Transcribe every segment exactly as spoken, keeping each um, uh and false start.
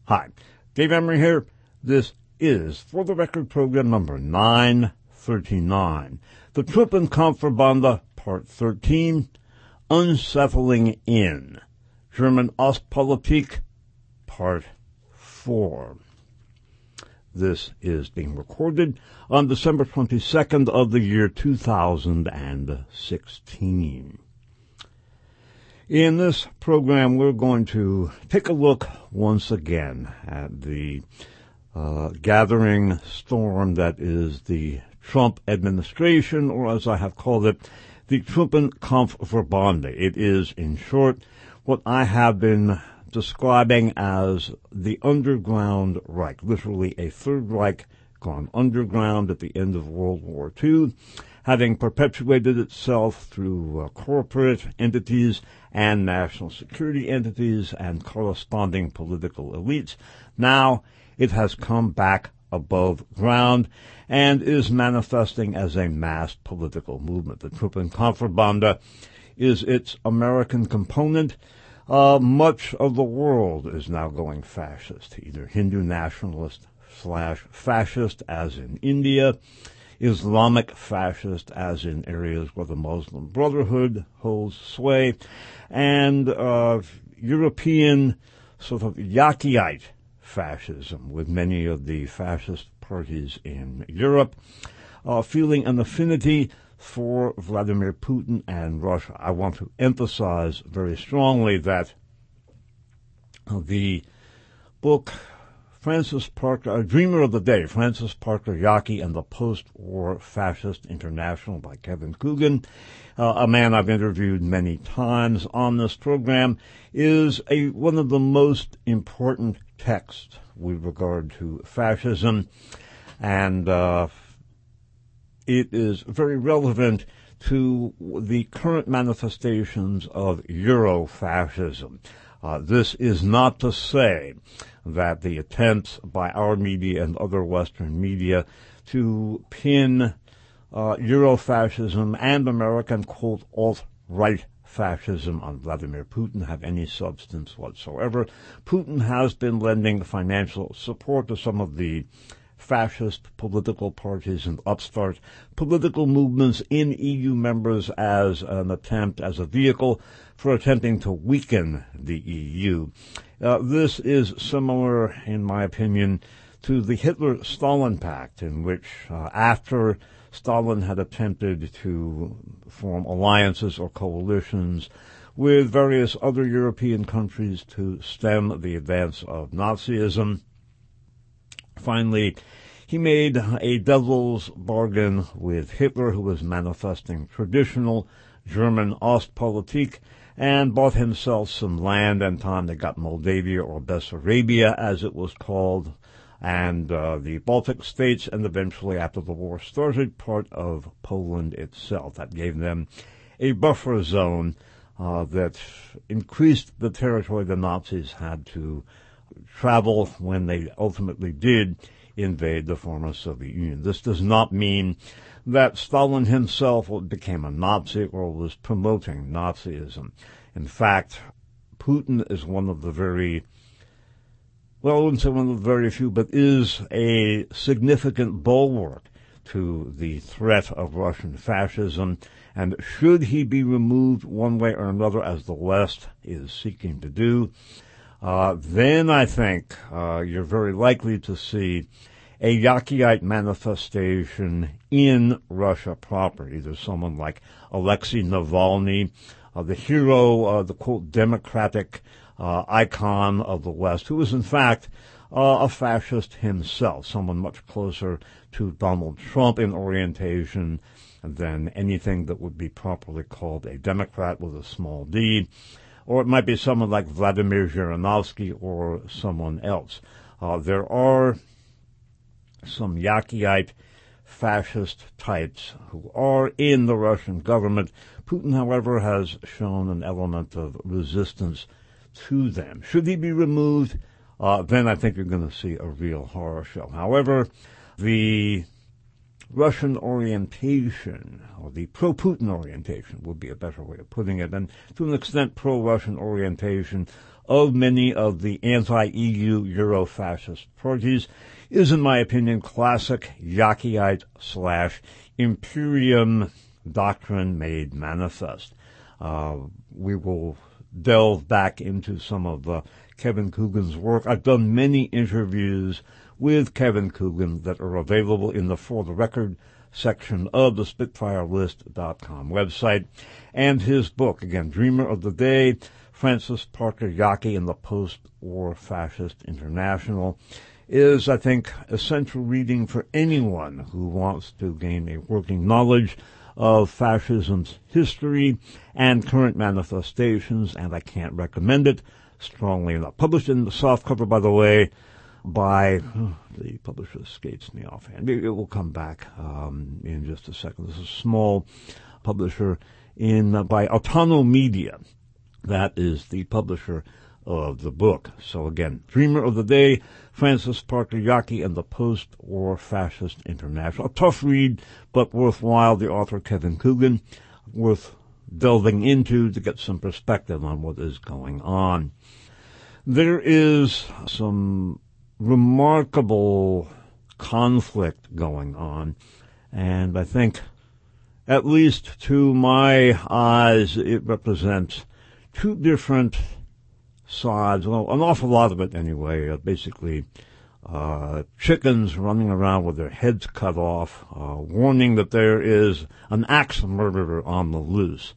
Hi, Dave Emery here. This is For the Record program number nine thirty-nine. The Truppenkampfverbände, Part thirteen, Unsettling In. German Ostpolitik, Part four. This is being recorded on December twenty-second of the year two thousand sixteen. In this program, we're going to take a look once again at the uh, gathering storm that is the Trump administration, or as I have called it, the Truppenkampfverbände. It is, in short, what I have been describing as the Underground Reich, literally a Third Reich gone underground at the end of World War Two, having perpetuated itself through uh, corporate entities and national security entities and corresponding political elites. Now it has come back above ground and is manifesting as a mass political movement. The Truppenkampfverbände is its American component. Uh, much of the world is now going fascist, either Hindu nationalist slash fascist, as in India, Islamic fascist, as in areas where the Muslim Brotherhood holds sway, and uh, European sort of Yakiite fascism, with many of the fascist parties in Europe uh, feeling an affinity for Vladimir Putin and Russia. I want to emphasize very strongly that the book Francis Parker, A Dreamer of the Day, Francis Parker Yockey and the Post-War Fascist International by Kevin Coogan, uh, a man I've interviewed many times on this program, is a one of the most important texts with regard to fascism, and uh, it is very relevant to the current manifestations of Eurofascism. Uh, this is not to say that the attempts by our media and other Western media to pin uh, Eurofascism and American, quote, alt-right fascism on Vladimir Putin have any substance whatsoever. Putin has been lending financial support to some of the fascist political parties and upstart political movements in E U members as an attempt, as a vehicle for attempting to weaken the E U. Uh, this is similar, in my opinion, to the Hitler-Stalin Pact, in which uh, after Stalin had attempted to form alliances or coalitions with various other European countries to stem the advance of Nazism, finally, he made a devil's bargain with Hitler, who was manifesting traditional German Ostpolitik, and bought himself some land and time. They got Moldavia, or Bessarabia, as it was called, and uh, the Baltic states, and eventually, after the war started, part of Poland itself. That gave them a buffer zone uh, that increased the territory the Nazis had to travel when they ultimately did invade the former Soviet Union. This does not mean that Stalin himself became a Nazi or was promoting Nazism. In fact, Putin is one of the very, well, I wouldn't say one of the very few, but is a significant bulwark to the threat of Russian fascism. And should he be removed one way or another, as the West is seeking to do, Uh, then I think uh, you're very likely to see a Yakiite manifestation in Russia proper. Either someone like Alexei Navalny, uh, the hero, uh, the, quote, democratic uh, icon of the West, who is in fact uh, a fascist himself, someone much closer to Donald Trump in orientation than anything that would be properly called a Democrat with a small d. Or it might be someone like Vladimir Zhirinovsky or someone else. Uh, there are some Yakiite fascist types who are in the Russian government. Putin, however, has shown an element of resistance to them. Should he be removed, uh, then I think you're going to see a real horror show. However, the Russian orientation, or the pro-Putin orientation would be a better way of putting it, and to an extent pro-Russian orientation of many of the anti-E U Euro-fascist parties is, in my opinion, classic Yakiite slash Imperium doctrine made manifest. Uh, we will delve back into some of uh, Kevin Coogan's work. I've done many interviews with Kevin Coogan that are available in the For the Record section of the Spitfire List dot com website. And his book, again, Dreamer of the Day, Francis Parker Yockey and the Post-War Fascist International, is, I think, essential reading for anyone who wants to gain a working knowledge of fascism's history and current manifestations, and I can't recommend it strongly enough. Published in the softcover, by the way, by, oh, the publisher escapes me offhand. It will come back um, in just a second. This is a small publisher in uh, by Autono Media. That is the publisher of the book. So again, Dreamer of the Day, Francis Parker Yockey and the Post-War Fascist International. A tough read, but worthwhile. The author, Kevin Coogan, worth delving into to get some perspective on what is going on. There is some remarkable conflict going on, and I think, at least to my eyes, it represents two different sides, well, an awful lot of it anyway, uh, basically uh, chickens running around with their heads cut off, uh, warning that there is an axe murderer on the loose.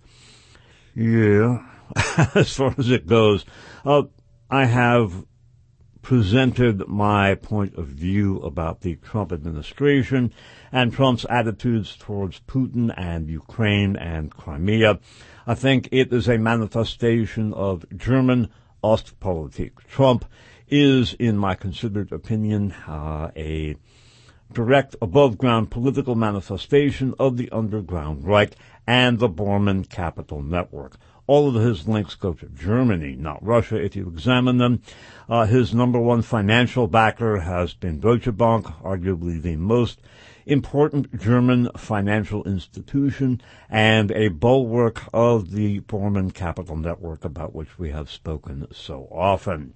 Yeah, as far as it goes, uh, I have presented my point of view about the Trump administration and Trump's attitudes towards Putin and Ukraine and Crimea. I think it is a manifestation of German Ostpolitik. Trump is, in my considered opinion, uh, a direct above-ground political manifestation of the underground Reich and the Bormann Capital Network. All of his links go to Germany, not Russia, if you examine them. Uh, his number one financial backer has been Deutsche Bank, arguably the most important German financial institution and a bulwark of the Bormann Capital Network, about which we have spoken so often.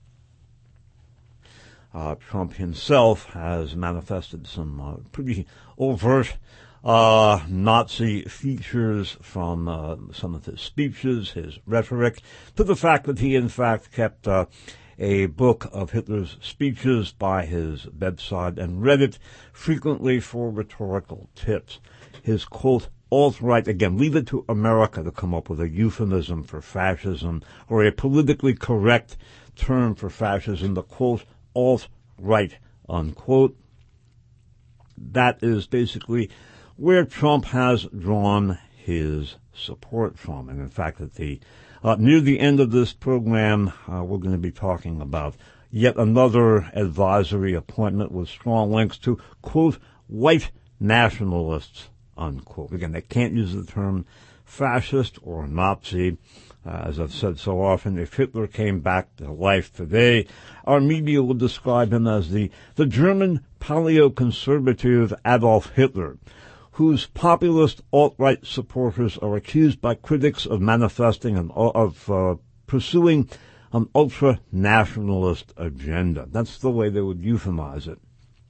Uh, Trump himself has manifested some uh, pretty overt Uh, Nazi features from uh, some of his speeches, his rhetoric, to the fact that he, in fact, kept uh, a book of Hitler's speeches by his bedside and read it frequently for rhetorical tips. His, quote, alt-right, again, leave it to America to come up with a euphemism for fascism or a politically correct term for fascism, the, quote, alt-right, unquote. That is basically where Trump has drawn his support from. And in fact, at the uh, near the end of this program, uh, we're going to be talking about yet another advisory appointment with strong links to, quote, white nationalists, unquote. Again, they can't use the term fascist or Nazi. Uh, as I've said so often, if Hitler came back to life today, our media would describe him as the, the German paleoconservative Adolf Hitler, whose populist alt-right supporters are accused by critics of manifesting and of uh, pursuing an ultra-nationalist agenda. That's the way they would euphemize it.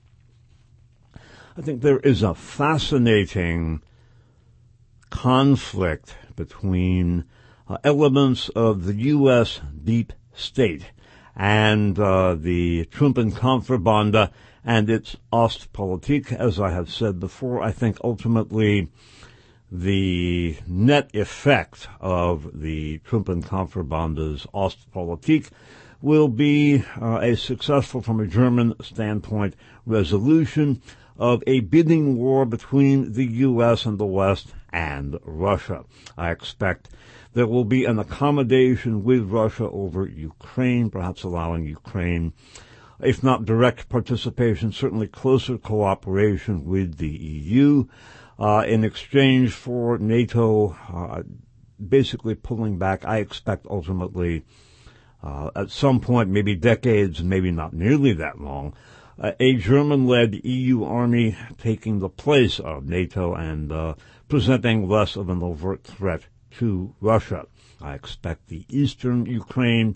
I think there is a fascinating conflict between uh, elements of the U S deep state and uh, the Trumpenkampfverbande and its Ostpolitik. As I have said before, I think ultimately the net effect of the Trumpenkampfverbande's Ostpolitik will be uh, a successful, from a German standpoint, resolution of a bidding war between the U S and the West and Russia. I expect there will be an accommodation with Russia over Ukraine, perhaps allowing Ukraine, if not direct participation, certainly closer cooperation with the E U, uh, in exchange for NATO uh, basically pulling back. I expect ultimately, uh, at some point, maybe decades, maybe not nearly that long, uh, a German-led E U army taking the place of NATO and uh, presenting less of an overt threat to Russia. I expect the eastern Ukraine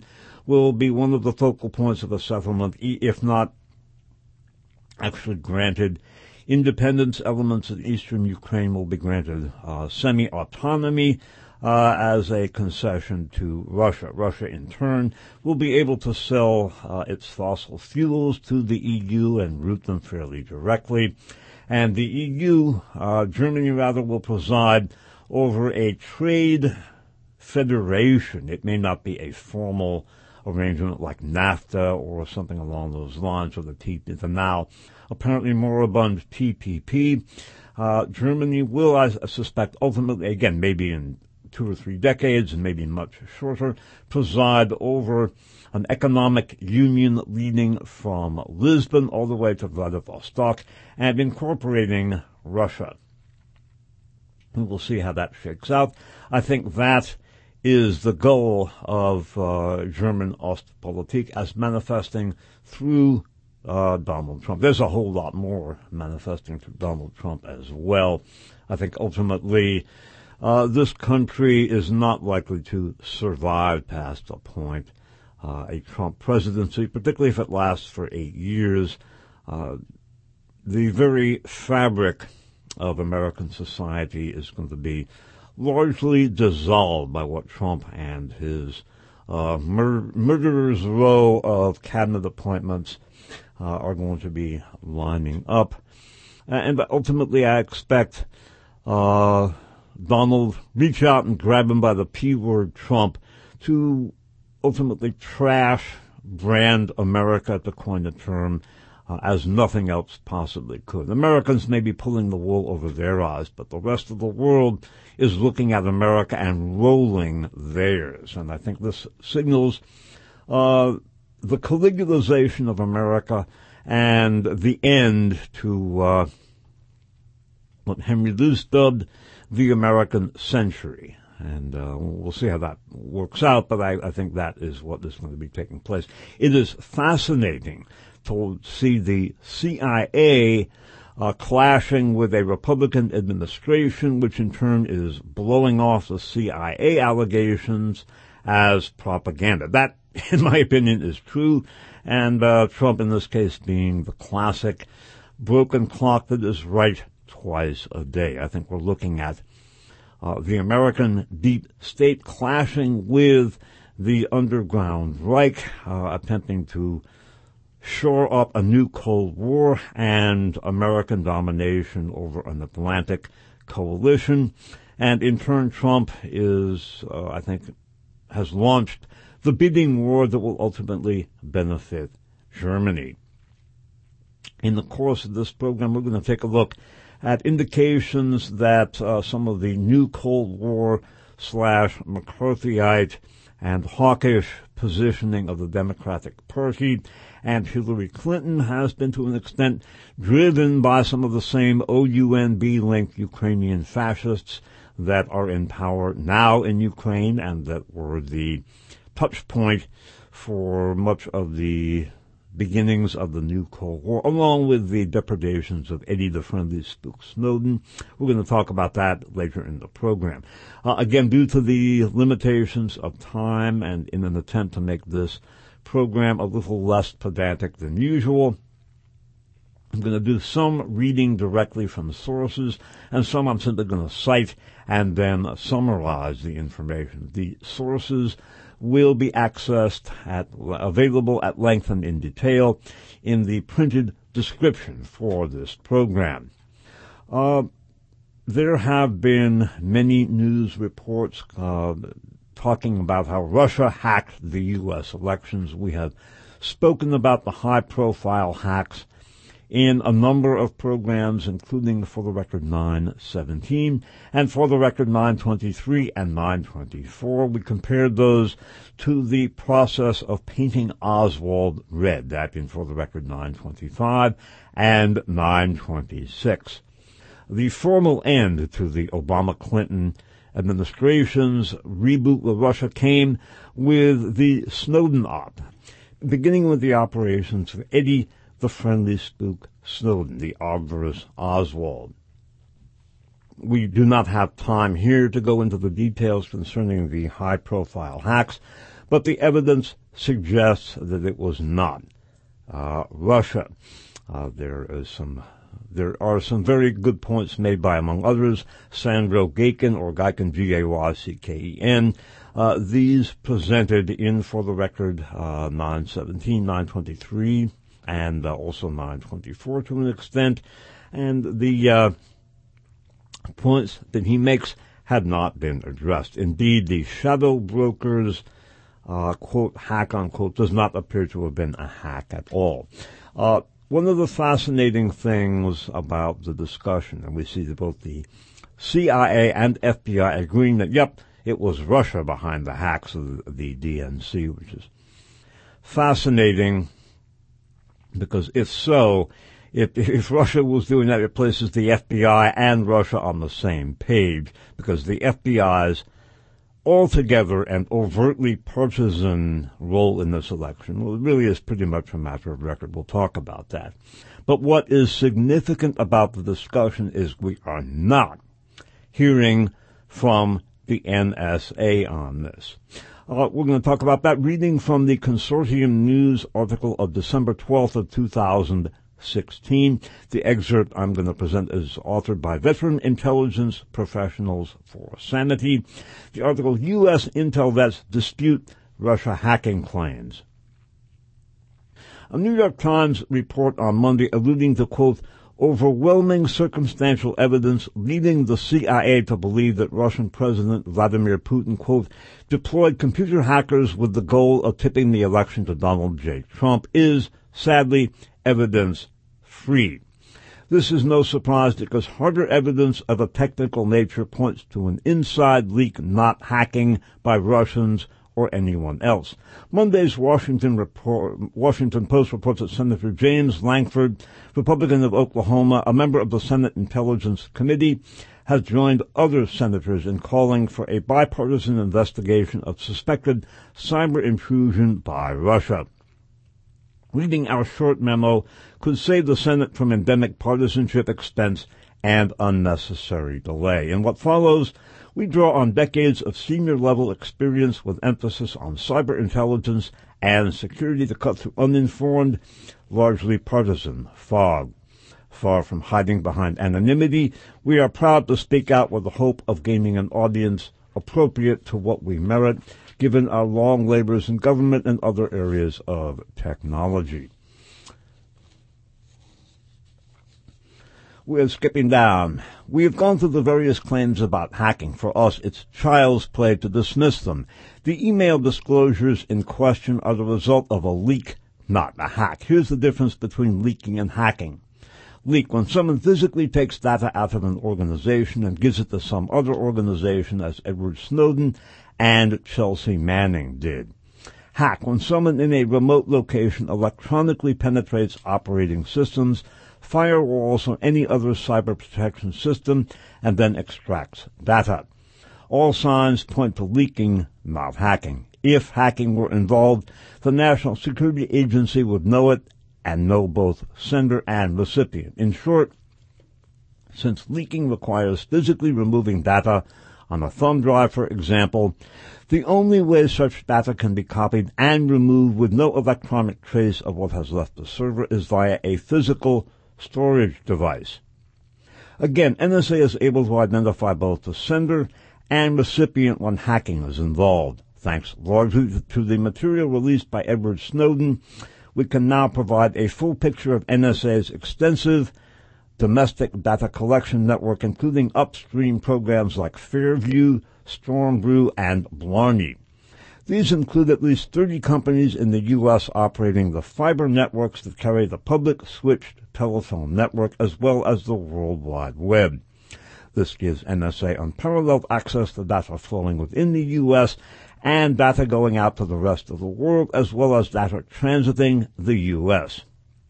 will be one of the focal points of a settlement, if not actually granted independence. Elements of eastern Ukraine will be granted uh, semi-autonomy uh, as a concession to Russia. Russia, in turn, will be able to sell uh, its fossil fuels to the E U and route them fairly directly. And the E U, uh, Germany rather, will preside over a trade federation. It may not be a formal arrangement like NAFTA or something along those lines, or the, T- the now apparently moribund T P P. Uh, Germany will, I suspect, ultimately, again, maybe in two or three decades, and maybe much shorter, preside over an economic union leading from Lisbon all the way to Vladivostok and incorporating Russia. We will see how that shakes out. I think that is the goal of uh, German Ostpolitik as manifesting through uh, Donald Trump. There's a whole lot more manifesting through Donald Trump as well. I think ultimately uh, this country is not likely to survive past a point. Uh, a Trump presidency, particularly if it lasts for eight years. Uh, the very fabric of American society is going to be largely dissolved by what Trump and his uh, mur- murderer's row of cabinet appointments uh, are going to be lining up. And ultimately, I expect uh, Donald reach out and grab him by the P word, Trump, to ultimately trash brand America, to coin the term, uh, as nothing else possibly could. Americans may be pulling the wool over their eyes, but the rest of the world is looking at America and rolling theirs. And I think this signals uh, the Caligulization of America and the end to uh, what Henry Luce dubbed the American century. And uh, we'll see how that works out, but I, I think that is what is going to be taking place. It is fascinating to see the C I A uh, clashing with a Republican administration, which in turn is blowing off the C I A allegations as propaganda. That, in my opinion, is true, and uh, Trump, in this case, being the classic broken clock that is right twice a day. I think we're looking at Uh, the American deep state clashing with the underground Reich, uh, attempting to shore up a new Cold War and American domination over an Atlantic coalition. And in turn, Trump is, uh, I think, has launched the bidding war that will ultimately benefit Germany. In the course of this program, we're going to take a look at indications that uh, some of the new Cold War slash McCarthyite and hawkish positioning of the Democratic Party and Hillary Clinton has been to an extent driven by some of the same O U N B-linked Ukrainian fascists that are in power now in Ukraine and that were the touch point for much of the beginnings of the new Cold War, along with the depredations of Eddie the Friendly Spook Snowden. We're going to talk about that later in the program. Uh, again, due to the limitations of time and in an attempt to make this program a little less pedantic than usual, I'm going to do some reading directly from sources, and some I'm simply going to cite and then summarize the information. The sources will be accessed at, available at length and in detail in the printed description for this program. Uh, there have been many news reports uh, talking about how Russia hacked the U S elections. We have spoken about the high-profile hacks in a number of programs, including For the Record nine seventeen and For the Record nine twenty-three and nine twenty-four. We compared those to the process of painting Oswald red, that in For the Record nine twenty-five and nine twenty-six. The formal end to the Obama-Clinton administration's reboot with Russia came with the Snowden op, beginning with the operations of Eddie the Friendly Spook Snowden, the obverse Oswald. We do not have time here to go into the details concerning the high-profile hacks, but the evidence suggests that it was not uh, Russia. Uh, there is some, there are some very good points made by, among others, Sandro Gaycken, or Gaycken, G A Y C K E N. Uh, these presented in, for the record, uh, nine seventeen, nine twenty-three, and uh, also nine twenty-four to an extent. And the uh, points that he makes had not been addressed. Indeed, the shadow brokers, uh, quote, hack, unquote, does not appear to have been a hack at all. Uh, one of the fascinating things about the discussion, and we see that both the C I A and F B I agreeing that, yep, it was Russia behind the hacks of the D N C, which is fascinating, because if so, If, if Russia was doing that, it places the F B I and Russia on the same page, because the F B I's altogether and overtly partisan role in this election, well, it really is pretty much a matter of record. We'll talk about that. But what is significant about the discussion is we are not hearing from the N S A on this. Uh, we're going to talk about that, reading from the Consortium News article of December twelfth of two thousand sixteen. The excerpt I'm going to present is authored by Veteran Intelligence Professionals for Sanity. The article, U S Intel Vets Dispute Russia Hacking Claims. A New York Times report on Monday alluding to, quote, overwhelming circumstantial evidence leading the C I A to believe that Russian President Vladimir Putin, quote, deployed computer hackers with the goal of tipping the election to Donald J. Trump is, sadly, evidence-free. This is no surprise because harder evidence of a technical nature points to an inside leak, not hacking by Russians or anyone else. Monday's Washington, report, Washington Post reports that Senator James Lankford, Republican of Oklahoma, a member of the Senate Intelligence Committee, has joined other senators in calling for a bipartisan investigation of suspected cyber intrusion by Russia. Reading our short memo could save the Senate from endemic partisanship, expense, and unnecessary delay. In what follows, we draw on decades of senior-level experience with emphasis on cyber intelligence and security to cut through uninformed, largely partisan fog. Far from hiding behind anonymity, we are proud to speak out with the hope of gaining an audience appropriate to what we merit, given our long labors in government and other areas of technology. We're skipping down. We have gone through the various claims about hacking. For us, it's child's play to dismiss them. The email disclosures in question are the result of a leak, not a hack. Here's the difference between leaking and hacking. Leak, when someone physically takes data out of an organization and gives it to some other organization, as Edward Snowden and Chelsea Manning did. Hack, when someone in a remote location electronically penetrates operating systems, firewalls, or any other cyber protection system, and then extracts data. All signs point to leaking, not hacking. If hacking were involved, the National Security Agency would know it and know both sender and recipient. In short, since leaking requires physically removing data on a thumb drive, for example, the only way such data can be copied and removed with no electronic trace of what has left the server is via a physical storage device. Again, N S A is able to identify both the sender and recipient when hacking is involved. Thanks largely to the material released by Edward Snowden, we can now provide a full picture of N S A's extensive domestic data collection network, including upstream programs like Fairview, Stormbrew, and Blarney. These include at least thirty companies in the U S operating the fiber networks that carry the public switched telephone network, as well as the World Wide Web. This gives N S A unparalleled access to data flowing within the U S and data going out to the rest of the world, as well as data transiting the U S.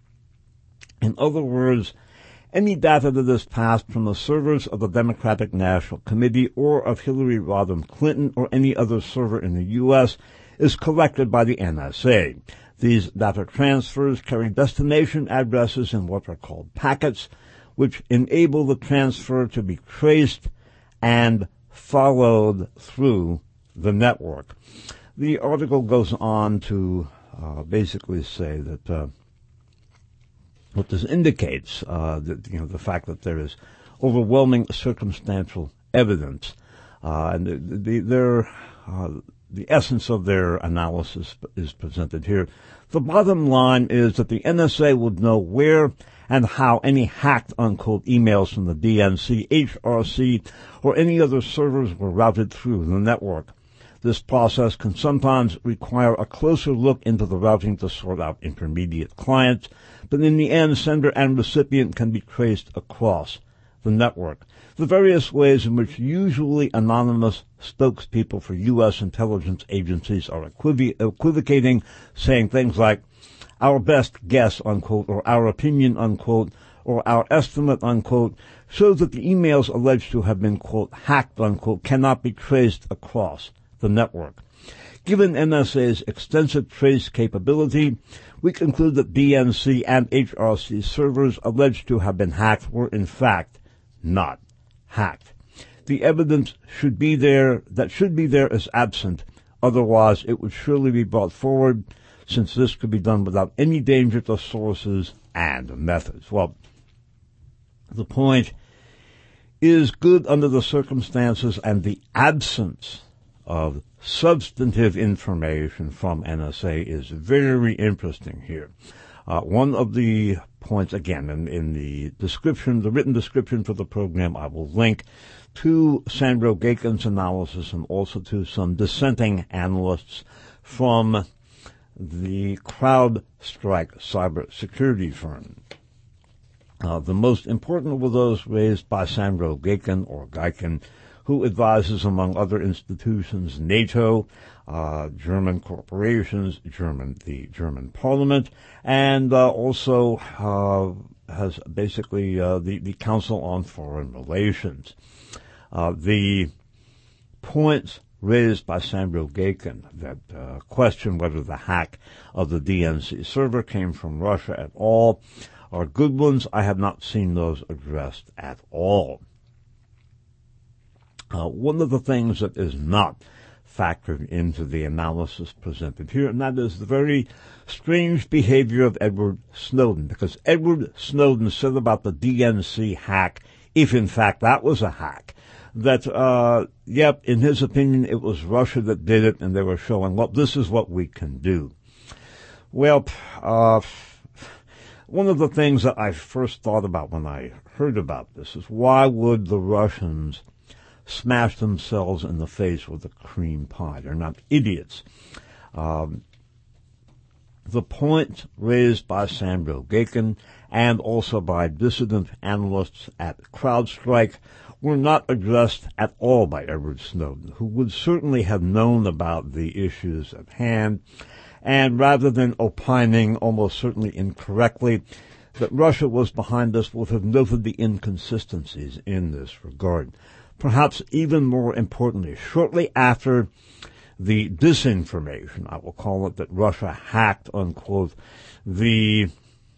In other words, any data that is passed from the servers of the Democratic National Committee or of Hillary Rodham Clinton or any other server in the U S is collected by the N S A. These data transfers carry destination addresses in what are called packets, which enable the transfer to be traced and followed through the network. The article goes on to uh, basically say that uh, what this indicates, uh, that, you know, the fact that there is overwhelming circumstantial evidence, uh, and the, the, their, uh, the essence of their analysis is presented here. The bottom line is that the N S A would know where and how any hacked, unquote, emails from the D N C, H R C, or any other servers were routed through the network. This process can sometimes require a closer look into the routing to sort out intermediate clients, but in the end, sender and recipient can be traced across the network. The various ways in which usually anonymous spokespeople for U S intelligence agencies are equiv- equivocating, saying things like, our best guess, unquote, or our opinion, unquote, or our estimate, unquote, shows that the emails alleged to have been, quote, hacked, unquote, cannot be traced across the network. Given N S A's extensive trace capability, we conclude that D N C and H R C servers alleged to have been hacked were in fact not hacked. The evidence should be there, that should be there is absent, otherwise it would surely be brought forward, since this could be done without any danger to sources and methods. Well, the point is good under the circumstances, and the absence of substantive information from N S A is very interesting here. Uh, one of the points, again, in, in the description, the written description for the program, I will link to Sandro Gaken's analysis and also to some dissenting analysts from the CrowdStrike cybersecurity firm. Uh, the most important were those raised by Sandro Gaken, or Geiken, who advises, among other institutions, NATO, uh, German corporations, German, the German Parliament, and uh, also uh, has basically uh, the, the Council on Foreign Relations. Uh, the points raised by Sandro Gaken that uh, question whether the hack of the D N C server came from Russia at all are good ones. I have not seen those addressed at all. Uh, one of the things that is not factored into the analysis presented here, and that is the very strange behavior of Edward Snowden, because Edward Snowden said about the D N C hack, if in fact that was a hack, that, uh, yep, in his opinion, it was Russia that did it, and they were showing, well, this is what we can do. Well, uh, one of the things that I first thought about when I heard about this is, why would the Russians smash themselves in the face with a cream pie? They're not idiots. Um, the point raised by Sandro Gaken and also by dissident analysts at CrowdStrike were not addressed at all by Edward Snowden, who would certainly have known about the issues at hand, and rather than opining, almost certainly incorrectly, that Russia was behind this, would have noted the inconsistencies in this regard. Perhaps even more importantly, shortly after the disinformation, I will call it, that Russia hacked, unquote, the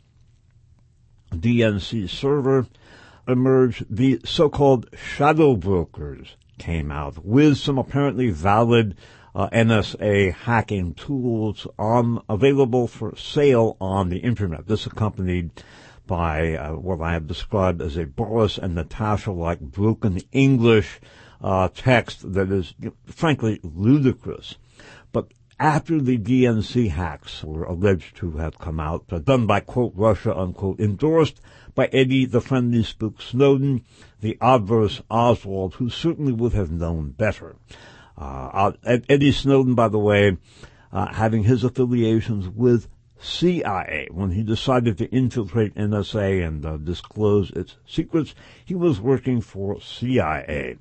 D N C server, emerged, the so-called shadow brokers came out with some apparently valid uh, N S A hacking tools on, available for sale on the Internet. This accompanied by uh, what I have described as a Boris and Natasha-like broken English uh, text that is, frankly, ludicrous. But after the D N C hacks were alleged to have come out, uh, done by, quote, Russia, unquote, endorsed by Eddie the Friendly Spook Snowden, the obverse Oswald, who certainly would have known better. Uh, Eddie Snowden, by the way, uh, having his affiliations with C I A. When he decided to infiltrate N S A and uh, disclose its secrets, he was working for C I A.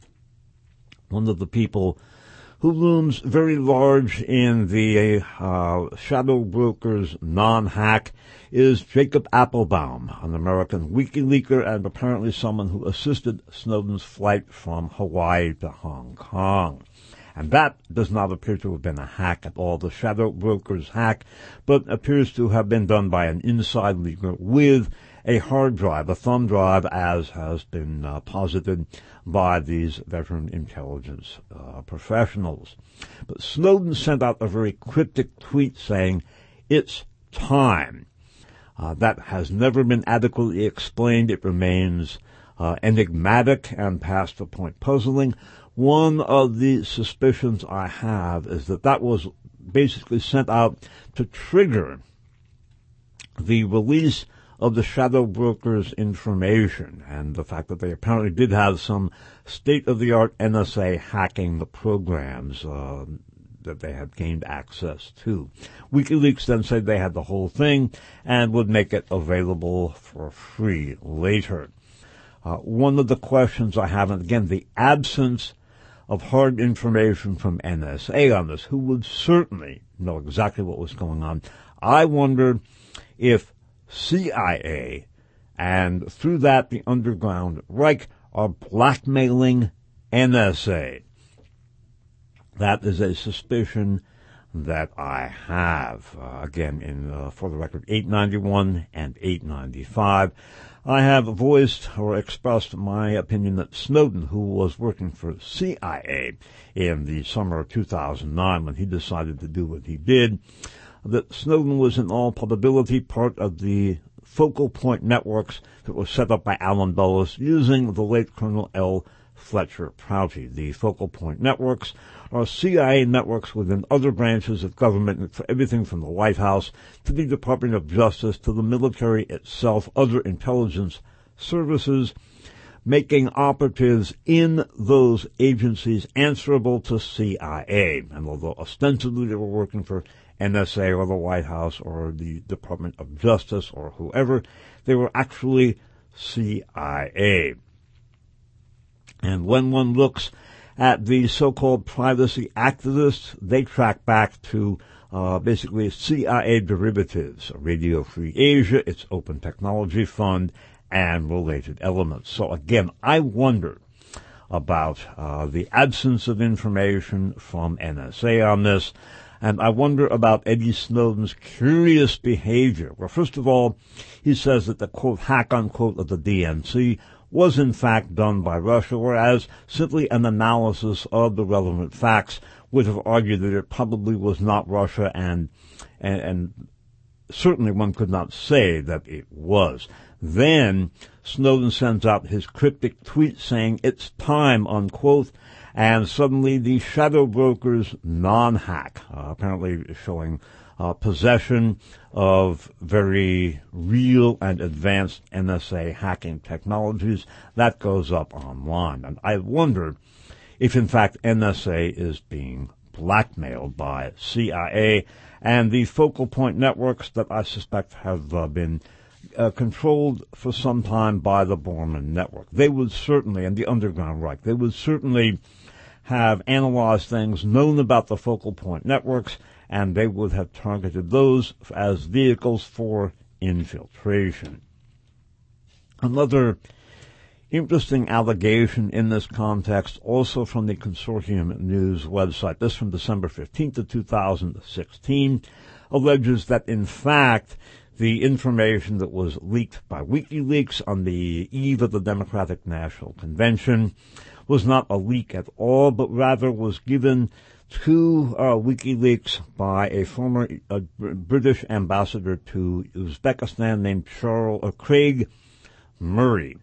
One of the people who looms very large in the uh, shadow brokers non-hack is Jacob Appelbaum, an American WikiLeaker and apparently someone who assisted Snowden's flight from Hawaii to Hong Kong. And that does not appear to have been a hack at all. The shadow broker's hack, but appears to have been done by an inside leaker with a hard drive, a thumb drive, as has been uh, posited by these veteran intelligence uh, professionals. But Snowden sent out a very cryptic tweet saying, "It's time." Uh, that has never been adequately explained. It remains uh, enigmatic and past the point puzzling. One of the suspicions I have is that that was basically sent out to trigger the release of the shadow brokers' information, and the fact that they apparently did have some state-of-the-art N S A hacking the programs uh, that they had gained access to. WikiLeaks then said they had the whole thing and would make it available for free later. Uh, one of the questions I have, and again, the absence of hard information from N S A on this, who would certainly know exactly what was going on. I wonder if C I A and through that the underground Reich are blackmailing N S A. That is a suspicion that I have. Uh, again, in uh, for the record, eight ninety-one and eight ninety-five. I have voiced or expressed my opinion that Snowden, who was working for C I A in the summer of two thousand nine when he decided to do what he did, that Snowden was in all probability part of the focal point networks that were set up by Alan Dulles using the late Colonel L. Fletcher Prouty. The focal point networks are C I A networks within other branches of government, for everything from the White House to the Department of Justice to the military itself, other intelligence services, making operatives in those agencies answerable to C I A. And although ostensibly they were working for N S A or the White House or the Department of Justice or whoever, they were actually C I A. And when one looks at the so-called privacy activists, they track back to uh, basically C I A derivatives, Radio Free Asia, its Open Technology Fund, and related elements. So again, I wonder about uh, the absence of information from N S A on this, and I wonder about Eddie Snowden's curious behavior. Well, first of all, he says that the, quote, hack, unquote, of the D N C was in fact done by Russia, whereas simply an analysis of the relevant facts would have argued that it probably was not Russia, and, and, and certainly one could not say that it was. Then Snowden sends out his cryptic tweet saying, "It's time," unquote, and suddenly the shadow broker's non-hack, uh, apparently showing uh, possession of very real and advanced N S A hacking technologies, that goes up online. And I wonder if, in fact, N S A is being blackmailed by C I A and the focal point networks that I suspect have uh, been uh, controlled for some time by the Bormann Network. They would certainly, and the Underground Reich, they would certainly have analyzed things, known about the focal point networks, and they would have targeted those as vehicles for infiltration. Another interesting allegation in this context, also from the Consortium News website, this from December fifteenth of two thousand sixteen, alleges that, in fact, the information that was leaked by WikiLeaks on the eve of the Democratic National Convention was not a leak at all, but rather was given to uh, WikiLeaks by a former uh, British ambassador to Uzbekistan named Charles uh, Craig Murray.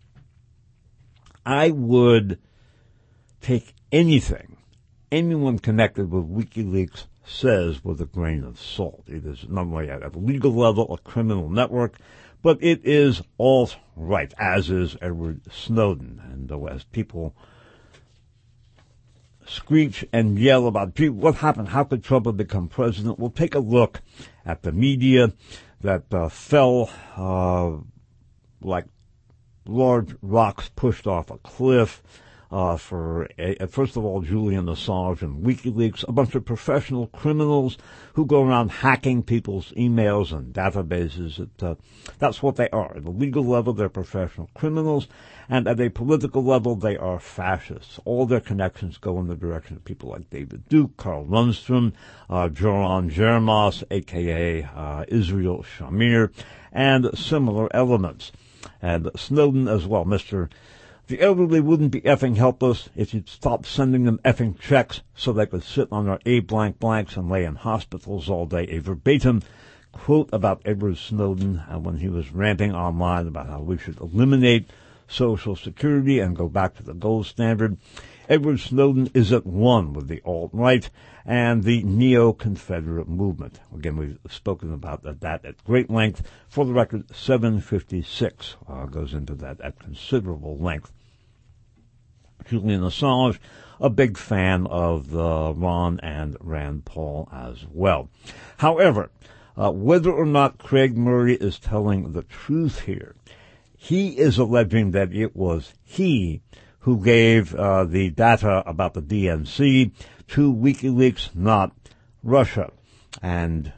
I would take anything anyone connected with WikiLeaks says with a grain of salt. It is not only at a legal level a criminal network, but it is alt-right, as is Edward Snowden. And uh, as people screech and yell about, gee, what happened? How could Trump have become president? We'll take a look at the media that uh, fell uh, like large rocks pushed off a cliff uh, for, a, first of all, Julian Assange and WikiLeaks, a bunch of professional criminals who go around hacking people's emails and databases. It, uh, that's what they are. At the legal level, they're professional criminals, and at a political level, they are fascists. All their connections go in the direction of people like David Duke, Carl Lundstrom, uh, Joran Jermos, a k a. Uh, Israel Shamir, and similar elements. And Snowden as well, Mister The elderly wouldn't be effing helpless if you'd stop sending them effing checks so they could sit on their A blank blanks and lay in hospitals all day. A verbatim quote about Edward Snowden uh, when he was ranting online about how we should eliminate Social Security and go back to the gold standard. Edward Snowden is at one with the alt-right and the neo-Confederate movement. Again, we've spoken about that, that at great length. For the record, seven fifty-six uh, goes into that at considerable length. Julian Assange, a big fan of uh, Ron and Rand Paul as well. However, uh, whether or not Craig Murray is telling the truth here, he is alleging that it was he who gave uh, the data about the D N C to WikiLeaks, not Russia. And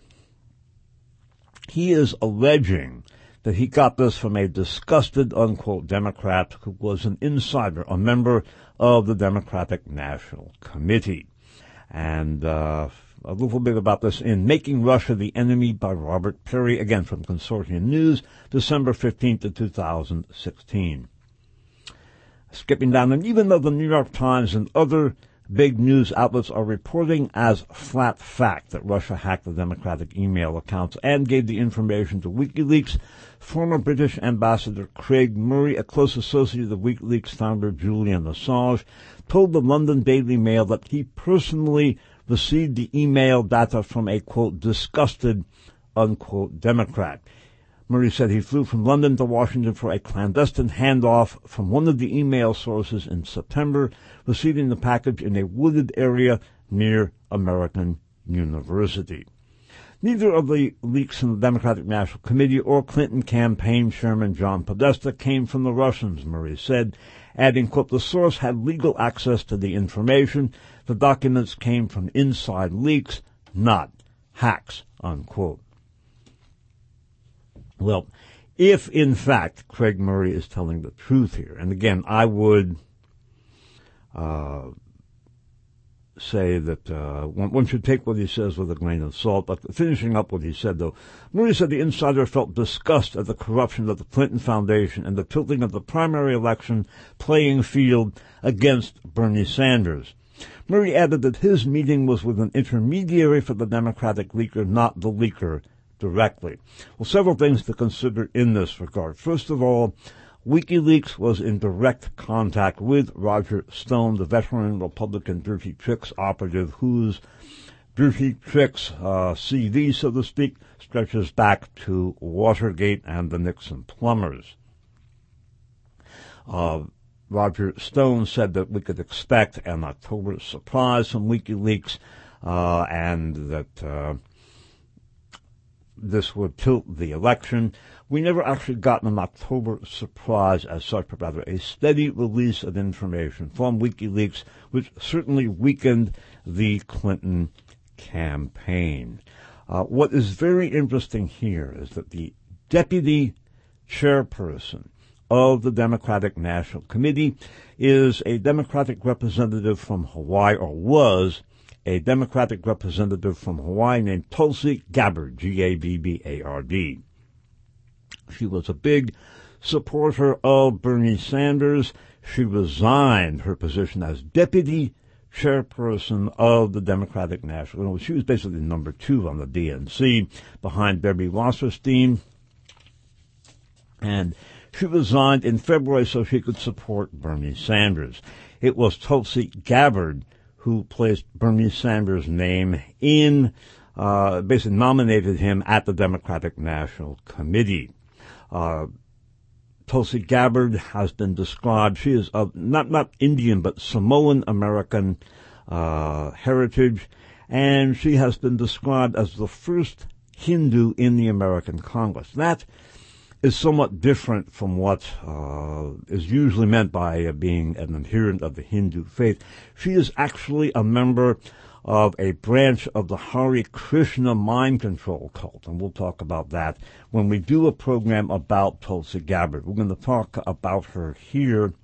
he is alleging that he got this from a disgusted, unquote, Democrat who was an insider, a member of the Democratic National Committee. And uh, a little bit about this in Making Russia the Enemy by Robert Perry, again from Consortium News, December fifteenth of two thousand sixteen. Skipping down, and even though the New York Times and other big news outlets are reporting as flat fact that Russia hacked the Democratic email accounts and gave the information to WikiLeaks, former British Ambassador Craig Murray, a close associate of WikiLeaks founder Julian Assange, told the London Daily Mail that he personally received the email data from a, quote, disgusted, unquote, Democrat. Murray said he flew from London to Washington for a clandestine handoff from one of the email sources in September, receiving the package in a wooded area near American University. Neither of the leaks in the Democratic National Committee or Clinton campaign chairman John Podesta came from the Russians, Murray said, adding, quote, the source had legal access to the information. The documents came from inside leaks, not hacks, unquote. Well, if in fact Craig Murray is telling the truth here, and again, I would uh, say that uh, one, one should take what he says with a grain of salt, but finishing up what he said, though, Murray said the insider felt disgust at the corruption of the Clinton Foundation and the tilting of the primary election playing field against Bernie Sanders. Murray added that his meeting was with an intermediary for the Democratic leaker, not the leaker directly. Well, several things to consider in this regard. First of all, WikiLeaks was in direct contact with Roger Stone, the veteran Republican dirty tricks operative whose dirty tricks uh, C V, so to speak, stretches back to Watergate and the Nixon plumbers. Uh, Roger Stone said that we could expect an October surprise from WikiLeaks uh, and that uh, this would tilt the election. We never actually got an October surprise as such, but rather a steady release of information from WikiLeaks, which certainly weakened the Clinton campaign. Uh, what is very interesting here is that the deputy chairperson of the Democratic National Committee is a Democratic representative from Hawaii, or was a Democratic representative from Hawaii named Tulsi Gabbard, G A B B A R D. She was a big supporter of Bernie Sanders. She resigned her position as deputy chairperson of the Democratic National. She was basically number two on the D N C behind Debbie Wasserstein. And she resigned in February so she could support Bernie Sanders. It was Tulsi Gabbard who placed Bernie Sanders' name in, uh, basically nominated him at the Democratic National Committee. Uh, Tulsi Gabbard has been described, she is of not, not Indian, but Samoan American, uh, heritage, and she has been described as the first Hindu in the American Congress. That is somewhat different from what uh, is usually meant by uh, being an adherent of the Hindu faith. She is actually a member of a branch of the Hare Krishna mind control cult, and we'll talk about that when we do a program about Tulsi Gabbard. We're going to talk about her here.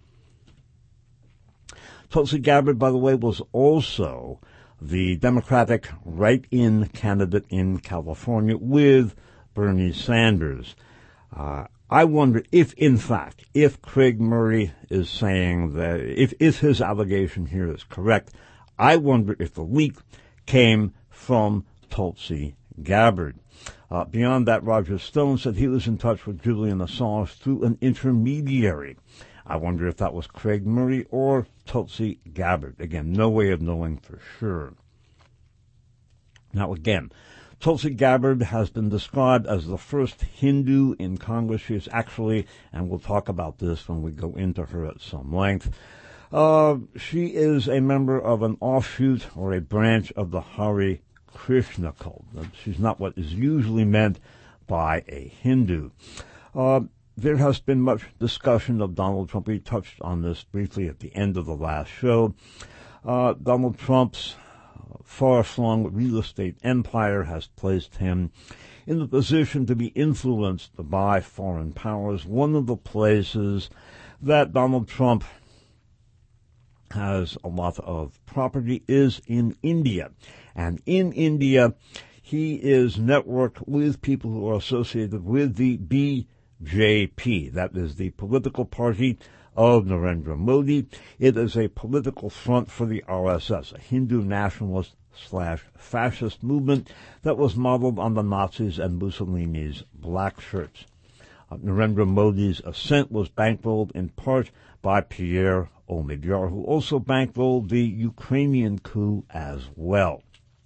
Tulsi Gabbard, by the way, was also the Democratic write-in candidate in California with Bernie Sanders. Uh, I wonder if, in fact, if Craig Murray is saying that, if, if his allegation here is correct, I wonder if the leak came from Tulsi Gabbard. Uh, beyond that, Roger Stone said he was in touch with Julian Assange through an intermediary. I wonder if that was Craig Murray or Tulsi Gabbard. Again, no way of knowing for sure. Now, again, Tulsi Gabbard has been described as the first Hindu in Congress. She is actually, and we'll talk about this when we go into her at some length, uh, she is a member of an offshoot or a branch of the Hare Krishna cult. She's not what is usually meant by a Hindu. Uh, there has been much discussion of Donald Trump. We touched on this briefly at the end of the last show. Uh, Donald Trump's far-flung real estate empire has placed him in the position to be influenced by foreign powers. One of the places that Donald Trump has a lot of property is in India. And in India, he is networked with people who are associated with the B J P. That is the political party of Narendra Modi. It is a political front for the R S S, a Hindu nationalist slash fascist movement that was modeled on the Nazis and Mussolini's black shirts. Uh, Narendra Modi's ascent was bankrolled in part by Pierre Omidyar, who also bankrolled the Ukrainian coup as well.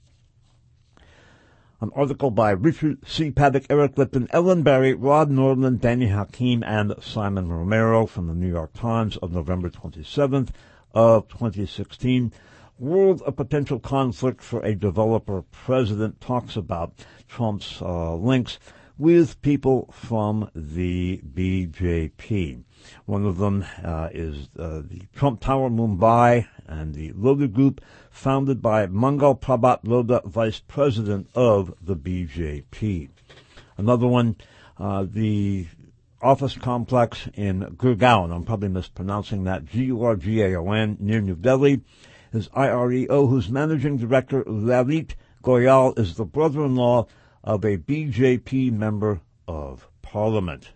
An article by Richard C. Paddock, Eric Lipton, Ellen Barry, Rod Nordland, Danny Hakim, and Simon Romero from the New York Times of November twenty-seventh of twenty sixteen. World of potential conflict for a developer president talks about Trump's uh, links with people from the B J P. One of them uh, is uh, the Trump Tower Mumbai and the Lodha Group, founded by Mangal Prabhat Lodha, vice president of the B J P. Another one, uh, the office complex in Gurgaon, I'm probably mispronouncing that, G U R G A O N, near New Delhi, is I R E O, whose managing director, Lalit Goyal, is the brother-in-law of a B J P member of parliament.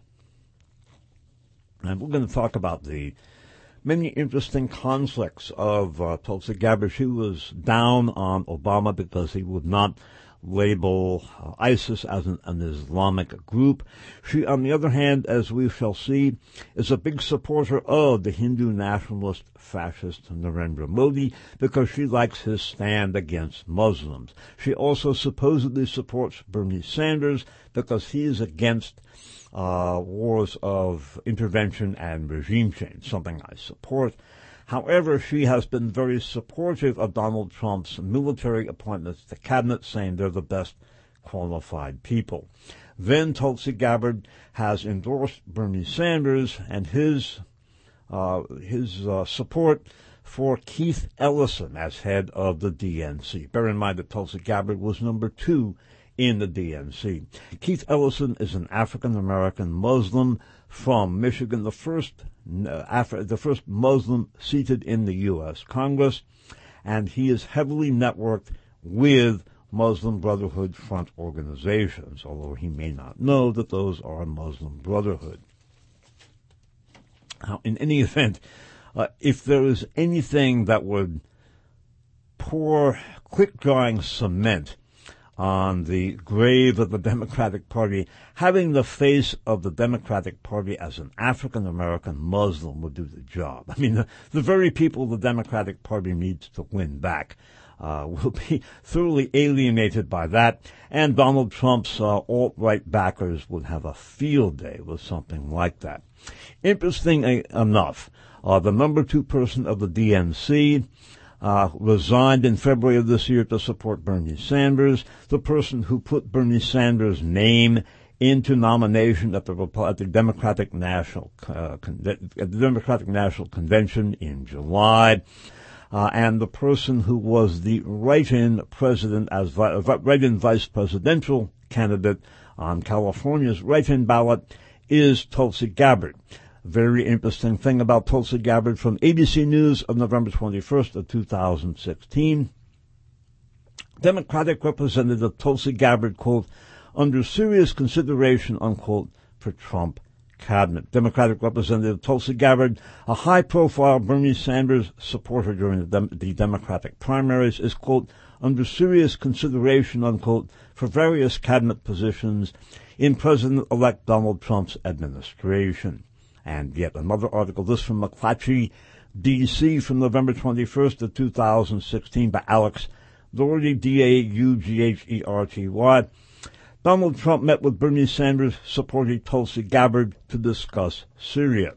And we're going to talk about the many interesting conflicts of uh, Tulsi Gabbard. She was down on Obama because he would not label uh, ISIS as an, an Islamic group. She, on the other hand, as we shall see, is a big supporter of the Hindu nationalist fascist Narendra Modi because she likes his stand against Muslims. She also supposedly supports Bernie Sanders because he is against uh, wars of intervention and regime change, something I support. However, she has been very supportive of Donald Trump's military appointments to cabinet, saying they're the best qualified people. Then Tulsi Gabbard has endorsed Bernie Sanders and his uh, his uh, support for Keith Ellison as head of the D N C. Bear in mind that Tulsi Gabbard was number two in the D N C. Keith Ellison is an African-American Muslim from Michigan, the first uh, Afri- the first Muslim seated in the U S Congress, and he is heavily networked with Muslim Brotherhood Front organizations, although he may not know that those are Muslim Brotherhood. Now, in any event, uh, if there is anything that would pour quick-drying cement on the grave of the Democratic Party, having the face of the Democratic Party as an African-American Muslim would do the job. I mean, the, the very people the Democratic Party needs to win back uh, will be thoroughly alienated by that, and Donald Trump's uh, alt-right backers would have a field day with something like that. Interesting enough, uh, the number two person of the D N C Uh, resigned in February of this year to support Bernie Sanders. The person who put Bernie Sanders' name into nomination at the, at the Democratic National uh, Con- at the Democratic National Convention in July, uh, and the person who was the write-in president as vi- write-in vice presidential candidate on California's write-in ballot is Tulsi Gabbard. Very interesting thing about Tulsi Gabbard from A B C News of November twenty-first of two thousand sixteen. Democratic Representative Tulsi Gabbard, quote, under serious consideration, unquote, for Trump cabinet. Democratic Representative Tulsi Gabbard, a high-profile Bernie Sanders supporter during the, Dem- the Democratic primaries, is, quote, under serious consideration, unquote, for various cabinet positions in President-elect Donald Trump's administration. And yet another article, this from McClatchy, D C, from November twenty-first of two thousand sixteen by Alex Dougherty, D A U G H E R T Y. Donald Trump met with Bernie Sanders supporting Tulsi Gabbard to discuss Syria.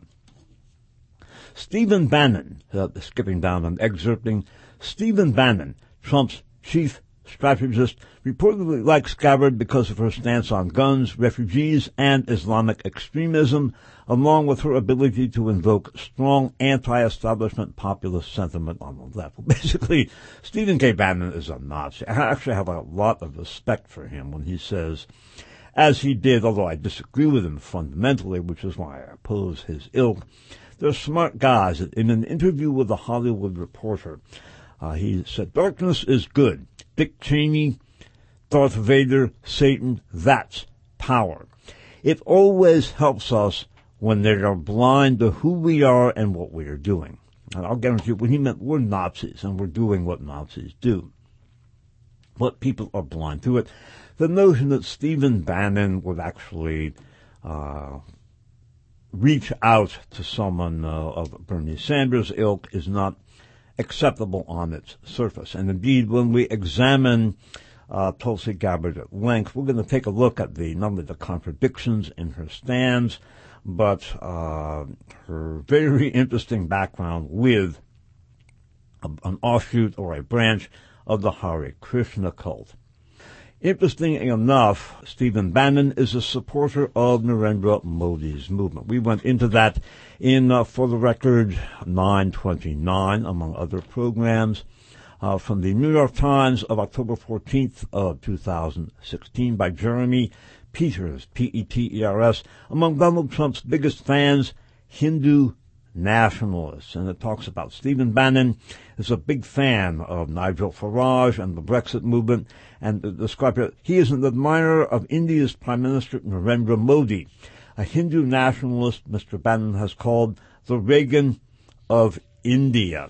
Stephen Bannon, uh, skipping down and excerpting, Stephen Bannon, Trump's chief strategist, reportedly likes Gabbard because of her stance on guns, refugees, and Islamic extremism, along with her ability to invoke strong anti-establishment populist sentiment on the left. Basically, Stephen K. Bannon is a Nazi. I actually have a lot of respect for him when he says, as he did, although I disagree with him fundamentally, which is why I oppose his ilk, they're smart guys. In an interview with The Hollywood Reporter, uh, he said, darkness is good. Dick Cheney, Darth Vader, Satan, that's power. It always helps us when they are blind to who we are and what we are doing. And I'll guarantee you, when he meant we're Nazis and we're doing what Nazis do. But people are blind to it. The notion that Stephen Bannon would actually uh, reach out to someone uh, of Bernie Sanders' ilk is not acceptable on its surface. And indeed, when we examine uh, Tulsi Gabbard at length, we're going to take a look at the not only the contradictions in her stands, but uh, her very interesting background with a, an offshoot or a branch of the Hare Krishna cult. Interestingly enough, Stephen Bannon is a supporter of Narendra Modi's movement. We went into that in, uh, for the record, nine twenty-nine, among other programs, uh, from the New York Times of October fourteenth of two thousand sixteen by Jeremy Peters, P E T E R S, among Donald Trump's biggest fans, Hindu nationalists. And it talks about Stephen Bannon is a big fan of Nigel Farage and the Brexit movement, and described it, he is an admirer of India's Prime Minister Narendra Modi, a Hindu nationalist Mister Bannon has called the Reagan of India.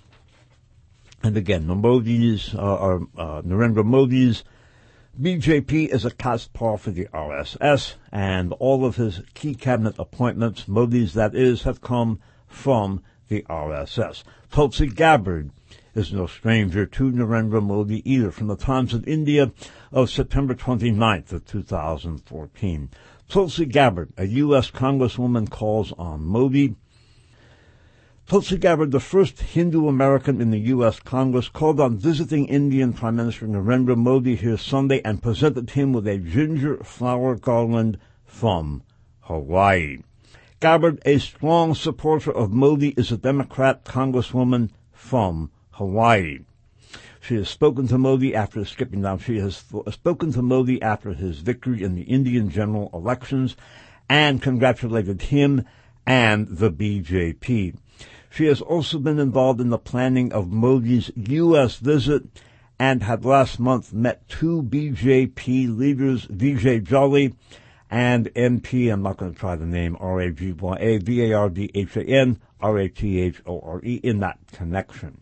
And again, the Modis, uh, are, uh, Narendra Modi's B J P is a caste paw for the R S S, and all of his key cabinet appointments, Modi's that is, have come from the R S S. Tulsi Gabbard is no stranger to Narendra Modi either, from the Times of India of September twenty-ninth of two thousand fourteen. Tulsi Gabbard, a U S Congresswoman, calls on Modi. Tulsi Gabbard, the first Hindu American in the U S Congress, called on visiting Indian Prime Minister Narendra Modi here Sunday and presented him with a ginger flower garland from Hawaii. Gabbard, a strong supporter of Modi, is a Democrat Congresswoman from Hawaii. She has spoken to Modi after skipping down. She has spoken to Modi after his victory in the Indian general elections and congratulated him and the B J P. She has also been involved in the planning of Modi's U S visit and had last month met two B J P leaders, Vijay Jolly and M P, I'm not going to try the name, R A G Y A, V A R D H A N, R A T H O R E, in that connection.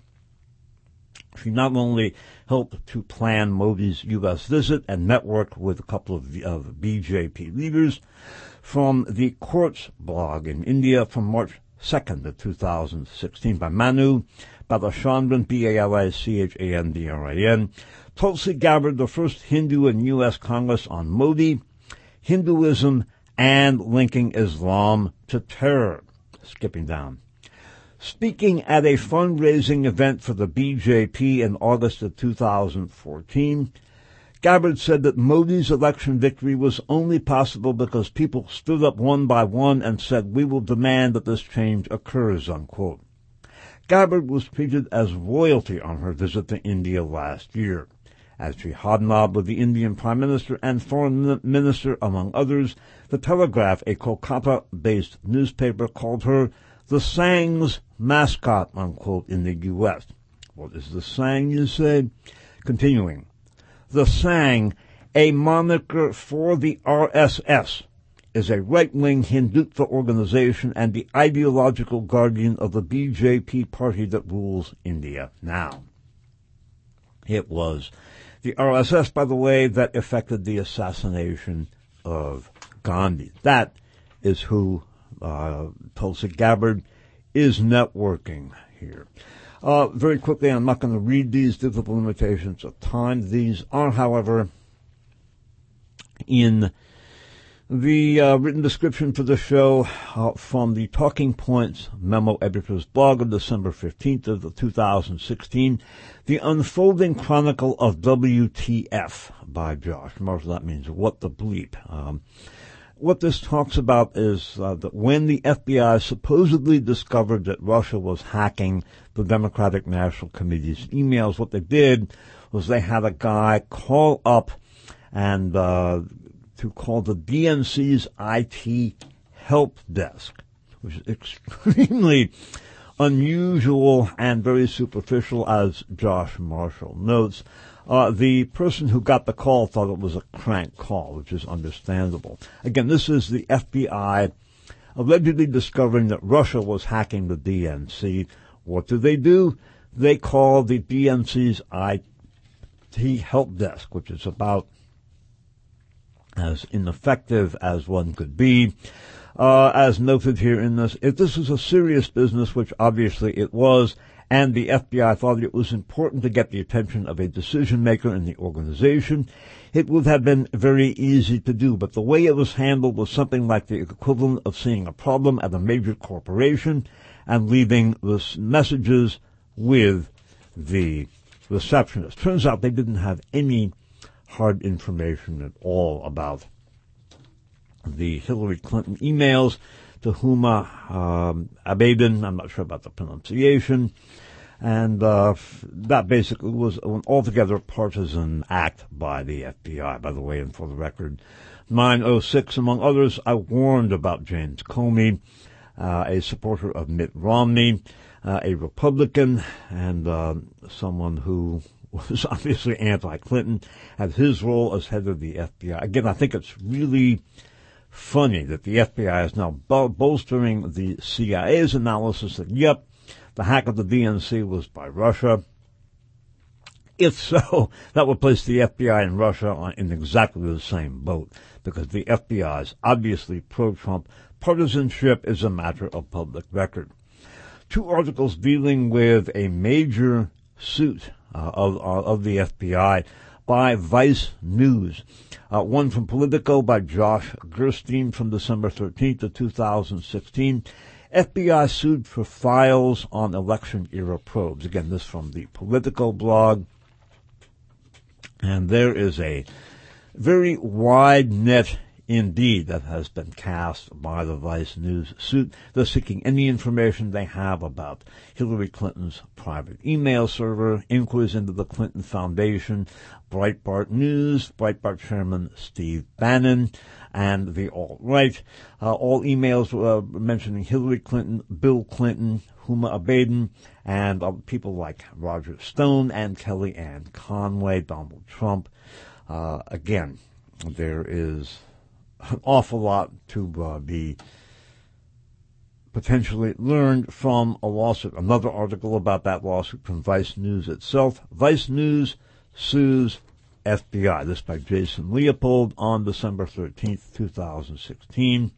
She not only helped to plan Modi's U S visit and network with a couple of uh, B J P leaders from the Quartz blog in India from March second of two thousand sixteen by Manu Balachandran, B A L A C H A N D R A N. Tulsi Gabbard, the first Hindu in U S Congress, on Modi, Hinduism, and linking Islam to terror. Skipping down. Speaking at a fundraising event for the B J P in August of two thousand fourteen, Gabbard said that Modi's election victory was only possible because people stood up one by one and said, "We will demand that this change occurs," unquote. Gabbard was treated as royalty on her visit to India last year. As she hobnobbed with the Indian Prime Minister and Foreign Minister, among others, The Telegraph, a Kolkata-based newspaper, called her the Sangh's mascot, unquote, in the U S. What is the Sangh, you say? Continuing. The Sangh, a moniker for the R S S, is a right-wing Hindutva organization and the ideological guardian of the B J P party that rules India now. It was the R S S, by the way, that effected the assassination of Gandhi. That is who uh, Tulsi Gabbard is networking here. Uh, very quickly, I'm not going to read these due to the limitations of time. These are, however, in the uh, written description for the show uh, from the Talking Points Memo Editor's blog of December fifteenth of two thousand sixteen, The Unfolding Chronicle of W T F by Josh Marshall. That means what the bleep. Um, what this talks about is uh, that when the F B I supposedly discovered that Russia was hacking the Democratic National Committee's emails, what they did was they had a guy call up and uh to call the D N C's I T help desk, which is extremely unusual and very superficial, as Josh Marshall notes. Uh, the person who got the call thought it was a crank call, which is understandable. Again, this is the F B I allegedly discovering that Russia was hacking the D N C. What do they do? They call the D N C's I T help desk, which is about as ineffective as one could be. Uh, as noted here in this, if this is a serious business, which obviously it was, and the F B I thought it was important to get the attention of a decision maker in the organization, it would have been very easy to do. But the way it was handled was something like the equivalent of seeing a problem at a major corporation and leaving the messages with the receptionist. Turns out they didn't have any hard information at all about the Hillary Clinton emails to Huma um, Abedin. I'm not sure about the pronunciation. And uh, that basically was an altogether partisan act by the F B I. By the way, and for the record, nine oh six, among others, I warned about James Comey, uh, a supporter of Mitt Romney, uh, a Republican, and uh, someone who was obviously anti-Clinton, had his role as head of the F B I. Again, I think it's really funny that the F B I is now bol- bolstering the C I A's analysis that, yep, the hack of the D N C was by Russia. If so, that would place the F B I and Russia on, in exactly the same boat, because the F B I's obviously pro-Trump partisanship is a matter of public record. Two articles dealing with a major suit uh, of, of the F B I by Vice News. Uh, one from Politico by Josh Gerstein from December thirteenth of two thousand sixteen. F B I sued for files on election-era probes. Again, this from the Politico blog. And there is a very wide net indeed that has been cast by the Vice News suit. They're seeking any information they have about Hillary Clinton's private email server, inquiries into the Clinton Foundation, Breitbart News, Breitbart Chairman Steve Bannon, and the alt-right. Uh, all emails uh, mentioning Hillary Clinton, Bill Clinton, Huma Abedin, and uh, people like Roger Stone and Kellyanne Conway, Donald Trump. Uh, again, there is an awful lot to uh, be potentially learned from a lawsuit. Another article about that lawsuit from Vice News itself. Vice News sues F B I. This by Jason Leopold on December thirteenth, two thousand sixteen.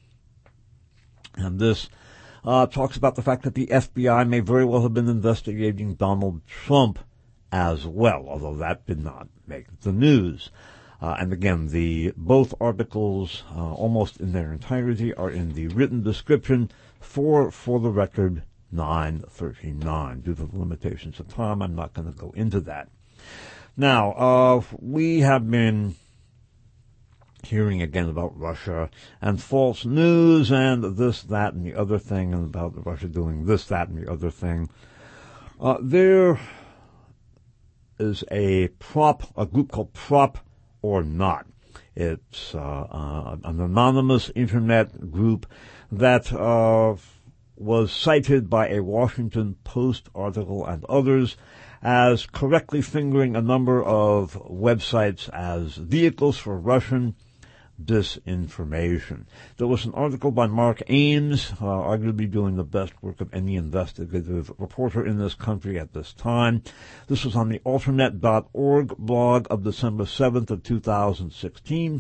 And this uh, talks about the fact that the F B I may very well have been investigating Donald Trump as well, although that did not make the news. Uh, and again, the both articles, uh, almost in their entirety, are in the written description for, for the record, nine thirty-nine. Due to the limitations of time, I'm not going to go into that. Now, uh, we have been hearing again about Russia and false news and this, that, and the other thing, and about Russia doing this, that, and the other thing. Uh, there is a prop, a group called Prop or Not. It's uh, uh, an anonymous internet group that uh, was cited by a Washington Post article and others as correctly fingering a number of websites as vehicles for Russian disinformation. There was an article by Mark Ames, uh, arguably doing the best work of any investigative reporter in this country at this time. This was on the alternet dot org blog of December seventh of two thousand sixteen.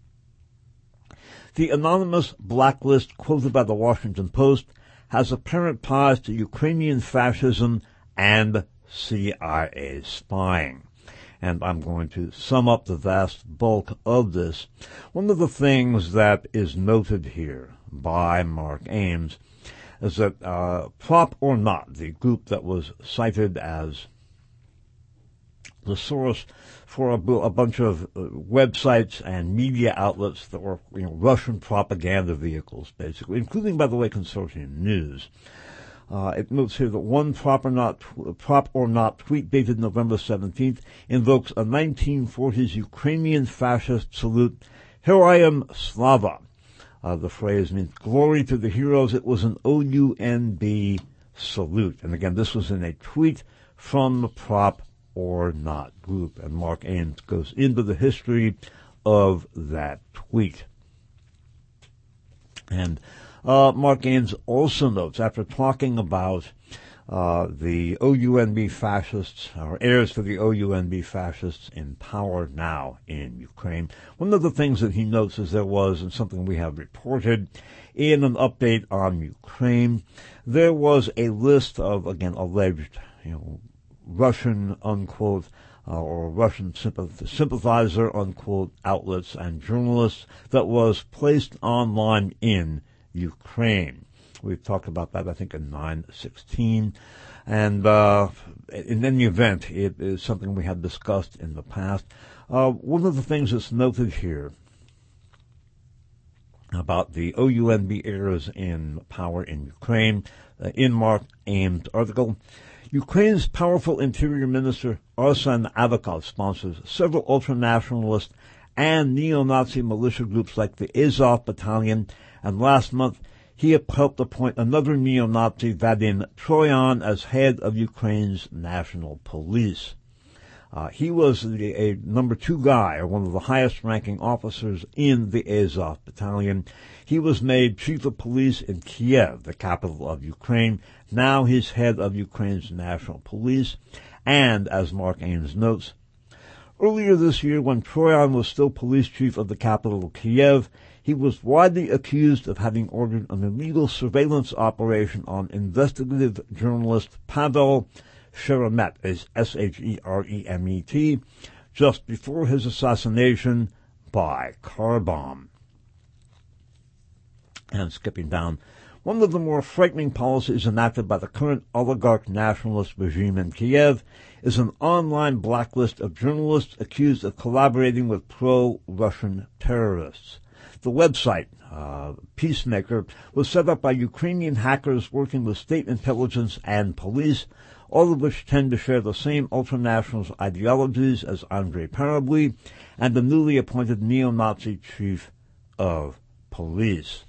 The anonymous blacklist quoted by the Washington Post has apparent ties to Ukrainian fascism and C I A spying. And I'm going to sum up the vast bulk of this. One of the things that is noted here by Mark Ames is that uh, Prop or Not, the group that was cited as the source for a, a bunch of uh, websites and media outlets that were, you know, Russian propaganda vehicles, basically, including, by the way, Consortium News. Uh, it notes here that one prop or not, prop or not tweet dated November seventeenth invokes a nineteen forties Ukrainian fascist salute, "Here I am, Slava." Uh, the phrase means glory to the heroes. It was an O U N B salute. And again, this was in a tweet from the Prop or Not group. And Mark Ames goes into the history of that tweet. And Uh, Mark Ames also notes, after talking about uh, the O U N B fascists, or heirs to the O U N B fascists in power now in Ukraine, one of the things that he notes is there was, and something we have reported in an update on Ukraine, there was a list of, again, alleged, you know, Russian, unquote, uh, or Russian sympath- sympathizer, unquote, outlets and journalists that was placed online in Ukraine. We've talked about that, I think, in nine sixteen. And uh, in any event, it is something we have discussed in the past. Uh, one of the things that's noted here about the O U N B heirs in power in Ukraine, uh, in Mark Ames' article, Ukraine's powerful Interior Minister Arsen Avakov sponsors several ultranationalist and neo-Nazi militia groups like the Azov Battalion, and last month he helped appoint another neo-Nazi, Vadim Troyan, as head of Ukraine's national police. Uh, he was the, a number two guy, or one of the highest-ranking officers in the Azov Battalion. He was made chief of police in Kiev, the capital of Ukraine. Now he's head of Ukraine's national police. And, as Mark Ames notes, earlier this year, when Troyan was still police chief of the capital, Kiev, he was widely accused of having ordered an illegal surveillance operation on investigative journalist Pavel Sheremet, S H E R E M E T, just before his assassination by car bomb. And skipping down, one of the more frightening policies enacted by the current oligarch nationalist regime in Kiev is an online blacklist of journalists accused of collaborating with pro-Russian terrorists. The website, uh, Peacemaker, was set up by Ukrainian hackers working with state intelligence and police, all of which tend to share the same ultranationalist ideologies as Andrei Parably and the newly appointed neo-Nazi chief of police.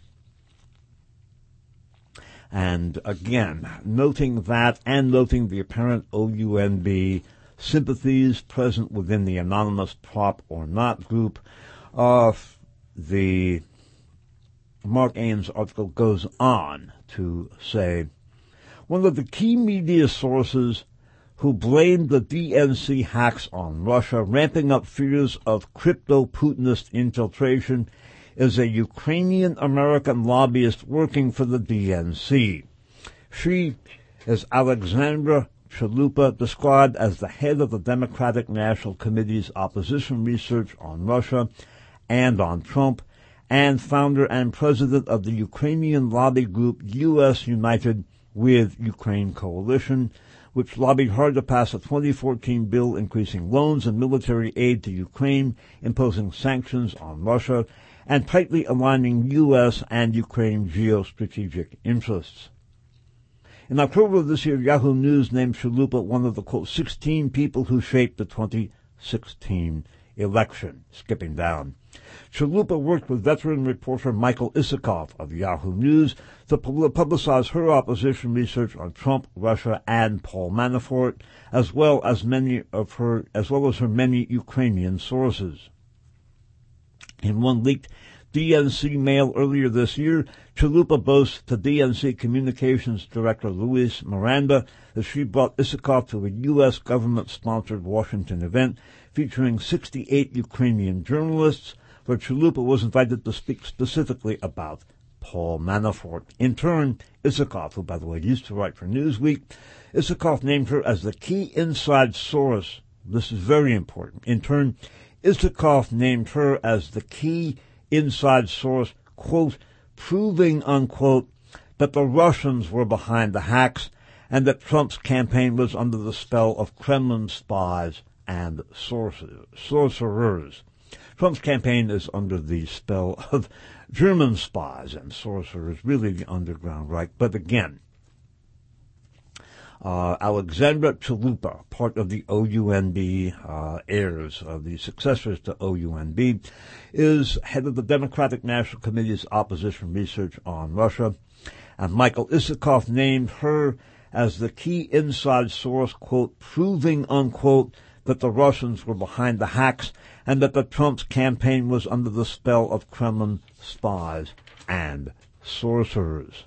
And again, noting that and noting the apparent O U N B sympathies present within the anonymous Prop or Not group, uh, the Mark Ames article goes on to say, one of the key media sources who blamed the D N C hacks on Russia, ramping up fears of crypto-Putinist infiltration, is a Ukrainian-American lobbyist working for the D N C. She is Alexandra Chalupa, described as the head of the Democratic National Committee's opposition research on Russia and on Trump, and founder and president of the Ukrainian lobby group U S United with Ukraine Coalition, which lobbied hard to pass a twenty fourteen bill increasing loans and military aid to Ukraine, imposing sanctions on Russia, and tightly aligning U S and Ukraine geostrategic interests. In October of this year, Yahoo News named Chalupa one of the, quote, sixteen people who shaped the twenty sixteen election. Skipping down. Chalupa worked with veteran reporter Michael Isikoff of Yahoo News to publicize her opposition research on Trump, Russia, and Paul Manafort, as well as many of her, as well as her many Ukrainian sources. In one leaked D N C mail earlier this year, Chalupa boasts to D N C Communications Director Luis Miranda that she brought Isikoff to a U S government-sponsored Washington event featuring sixty-eight Ukrainian journalists, where Chalupa was invited to speak specifically about Paul Manafort. In turn, Isikoff, who, by the way, used to write for Newsweek, Isikoff named her as the key inside source. This is very important. In turn, Isikoff named her as the key inside source, quote, proving, unquote, that the Russians were behind the hacks and that Trump's campaign was under the spell of Kremlin spies and sorcerers. Trump's campaign is under the spell of German spies and sorcerers, really the underground Reich. But again, uh, Alexandra Chalupa, part of the O U N B uh, heirs, uh, the successors to O U N B, is head of the Democratic National Committee's opposition research on Russia. And Michael Isikoff named her as the key inside source, quote, proving, unquote, that the Russians were behind the hacks and that the Trump's campaign was under the spell of Kremlin spies and sorcerers.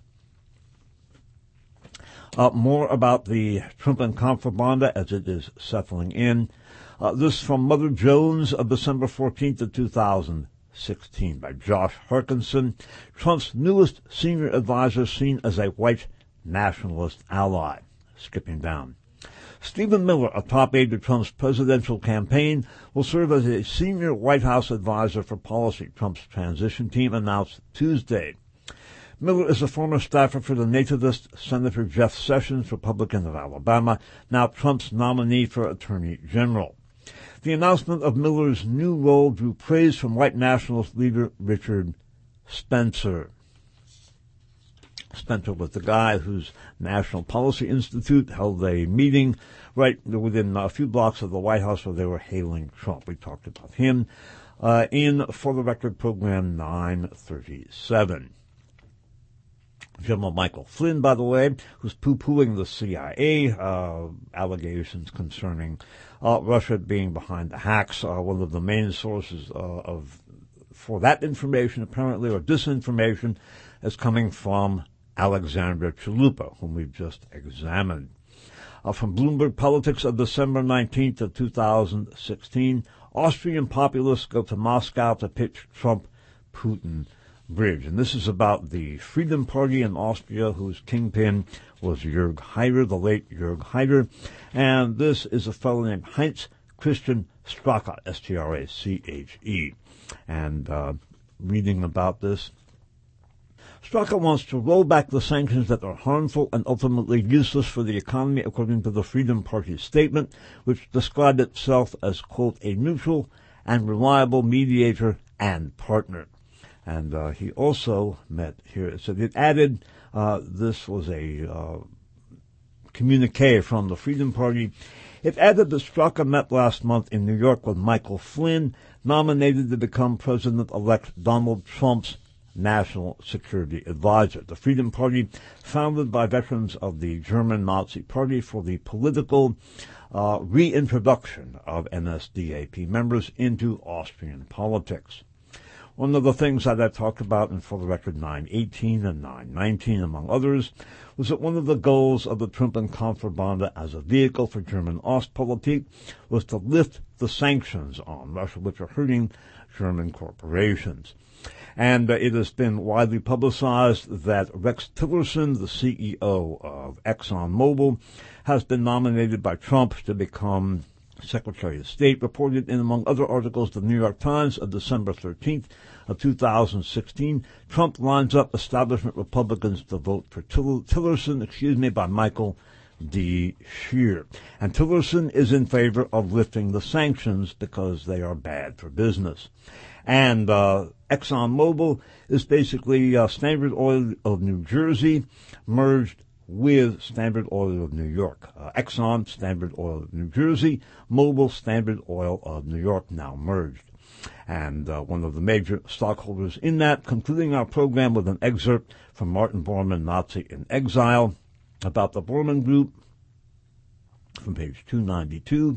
Uh, more about the Trump and Contrabanda as it is settling in. Uh, this from Mother Jones of December fourteenth of two thousand sixteen by Josh Harkinson, Trump's newest senior advisor seen as a white nationalist ally. Skipping down. Stephen Miller, a top aide to Trump's presidential campaign, will serve as a senior White House advisor for policy, Trump's transition team announced Tuesday. Miller is a former staffer for the nativist Senator Jeff Sessions, Republican of Alabama, now Trump's nominee for Attorney General. The announcement of Miller's new role drew praise from white nationalist leader Richard Spencer. Spencer was the guy whose National Policy Institute held a meeting right within a few blocks of the White House where they were hailing Trump. We talked about him uh, in For the Record program nine thirty-seven. General Michael Flynn, by the way, who's poo-pooing the C I A uh, allegations concerning uh, Russia being behind the hacks. Uh, one of the main sources uh, of for that information, apparently, or disinformation, is coming from Alexandra Chalupa, whom we've just examined. Uh, from Bloomberg Politics of December nineteenth of two thousand sixteen, Austrian populists go to Moscow to pitch Trump-Putin bridge. And this is about the Freedom Party in Austria, whose kingpin was Jörg Haider, the late Jörg Haider. And this is a fellow named Heinz Christian Strache, S T R A C H E. And uh, reading about this, Strache wants to roll back the sanctions that are harmful and ultimately useless for the economy, according to the Freedom Party's statement, which described itself as, quote, a neutral and reliable mediator and partner. And uh, he also met here, so it added, uh, this was a uh, communique from the Freedom Party. It added that Strache met last month in New York with Michael Flynn, nominated to become President-elect Donald Trump's national security advisor. The Freedom Party, founded by veterans of the German Nazi Party for the political uh, reintroduction of N S D A P members into Austrian politics. One of the things that I talked about in For the Record nine eighteen and nine nineteen, among others, was that one of the goals of the Trump and Contrabanda as a vehicle for German Ostpolitik was to lift the sanctions on Russia, which are hurting German corporations. And uh, it has been widely publicized that Rex Tillerson, the C E O of ExxonMobil, has been nominated by Trump to become Secretary of State, reported in, among other articles, the New York Times of December thirteenth of two thousand sixteen. Trump lines up establishment Republicans to vote for Tillerson, excuse me, by Michael D. Scheer. And Tillerson is in favor of lifting the sanctions because they are bad for business. And uh, ExxonMobil is basically uh, Standard Oil of New Jersey merged with Standard Oil of New York. Uh, Exxon, Standard Oil of New Jersey, Mobil, Standard Oil of New York, now merged. And uh, one of the major stockholders in that, concluding our program with an excerpt from Martin Bormann, Nazi in Exile, about the Bormann Group, from page two ninety-two.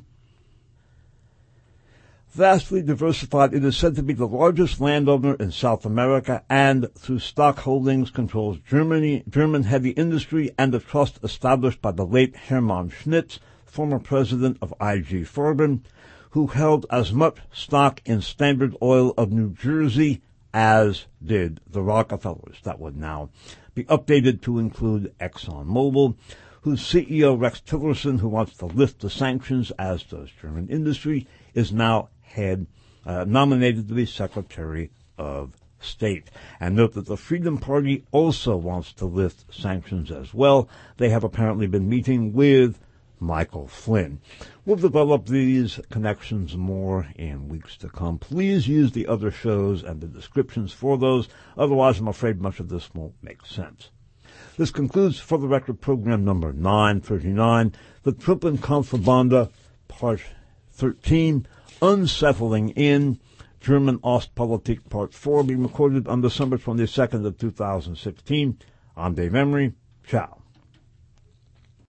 Vastly diversified, it is said to be the largest landowner in South America and, through stock holdings, controls Germany, German heavy industry and the trust established by the late Hermann Schnitz, former president of I G Farben, who held as much stock in Standard Oil of New Jersey as did the Rockefellers. That would now be updated to include ExxonMobil, whose C E O Rex Tillerson, who wants to lift the sanctions, as does German industry, is now head uh, nominated to be Secretary of State. And note that the Freedom Party also wants to lift sanctions as well. They have apparently been meeting with Michael Flynn. We'll develop these connections more in weeks to come. Please use the other shows and the descriptions for those. Otherwise, I'm afraid much of this won't make sense. This concludes For the Record program number nine thirty-nine, the Triple Kontrabande, part thirteen, Unsettling in German Ostpolitik, part four, being recorded on December twenty-second of two thousand sixteen. I'm Dave Emery. Ciao.